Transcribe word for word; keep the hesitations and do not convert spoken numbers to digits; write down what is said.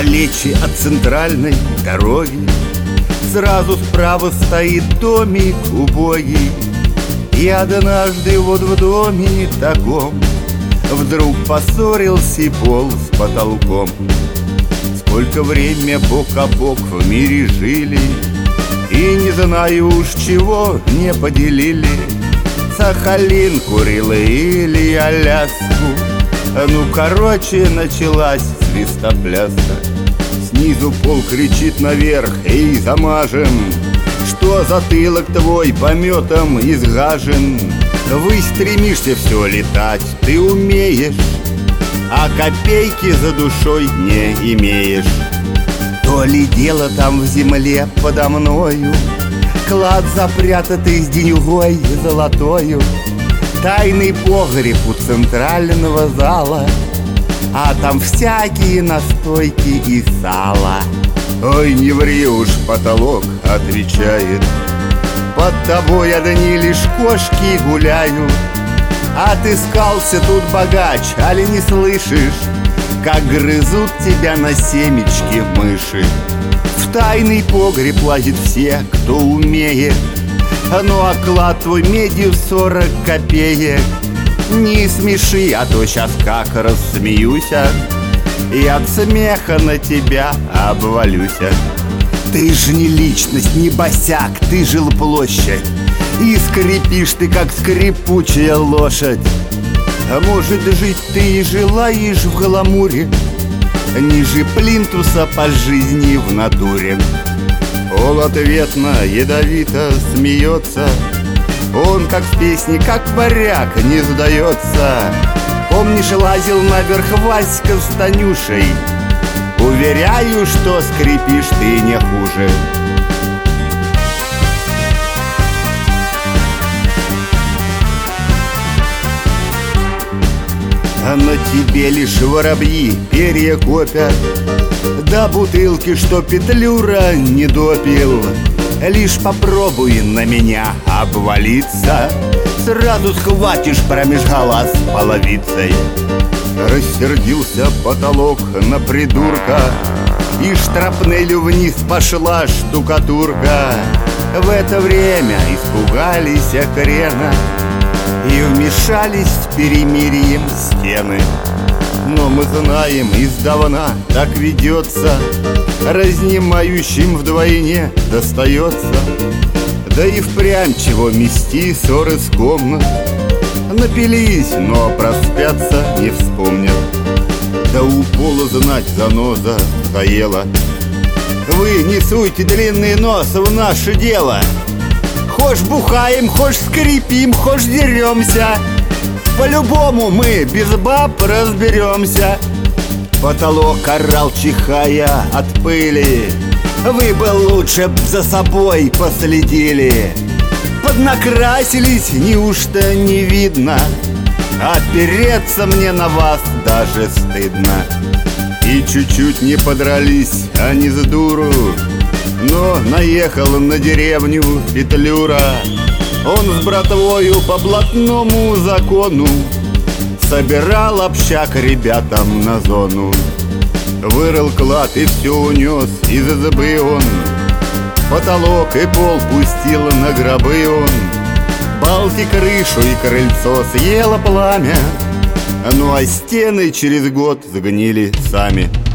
Недалече от центральной дороги сразу справа стоит домик убогий. И однажды вот в доме таком вдруг поссорился пол с потолком. Сколько время бок о бок в мире жили, и не знаю уж чего не поделили. Сахалин курил или Аляску. Ну, короче, началась свистопляска. Снизу пол кричит наверх: эй, замажем, что затылок твой пометом изгажен. Вы стремишься все летать, ты умеешь, а копейки за душой не имеешь. То ли дело там в земле подо мною, клад запрятатый с деньгой золотою. Тайный погреб у центрального зала, а там всякие настойки и сало. Ой, не ври уж, потолок отвечает: под тобой одни лишь кошки гуляют. Отыскался тут богач, али не слышишь, как грызут тебя на семечки мыши? В тайный погреб лазят все, кто умеет, ну а клад твой медью сорок копеек. Не смеши, а то сейчас как рассмеюся, и от смеха на тебя обвалюся. Ты ж не личность, не босяк, ты жилплощадь, и скрипишь ты, как скрипучая лошадь. А может, жить ты и желаешь в гламуре, ниже плинтуса по жизни в натуре. Пол ответно ядовито смеется, он как в песне, как варяг, не сдается. Помнишь, лазил наверх Васька с Танюшей? Уверяю, что скрипишь ты не хуже. А на тебе лишь воробьи перья копят, да бутылки, что Петлюра не допил. Лишь попробуй на меня обвалиться, сразу схватишь промеж глаз половицей. Рассердился потолок на придурка, и штрапнелью вниз пошла штукатурка. В это время испугались хрена и вмешались с перемирием стены. Но мы знаем, издавна так ведется, разнимающим вдвойне достается. Да и впрямь чего мести ссоры с комнат. Напились, но проспятся не вспомнят. Да у пола знать заноза заела. Вы не суйте длинный нос в наше дело. Хошь бухаем, хошь скрипим, хошь деремся, по-любому мы без баб разберемся. Потолок орал, чихая от пыли: вы бы лучше б за собой последили. Поднакрасились, неужто не видно? Опереться мне на вас даже стыдно. И чуть-чуть не подрались они с дуру, но наехал на деревню Петлюра. Он с братвою по блатному закону собирал общак ребятам на зону. Вырыл клад и все унес из избы он, потолок и пол пустил на гробы он. Балки, крышу и крыльцо съело пламя, ну а стены через год сгнили сами.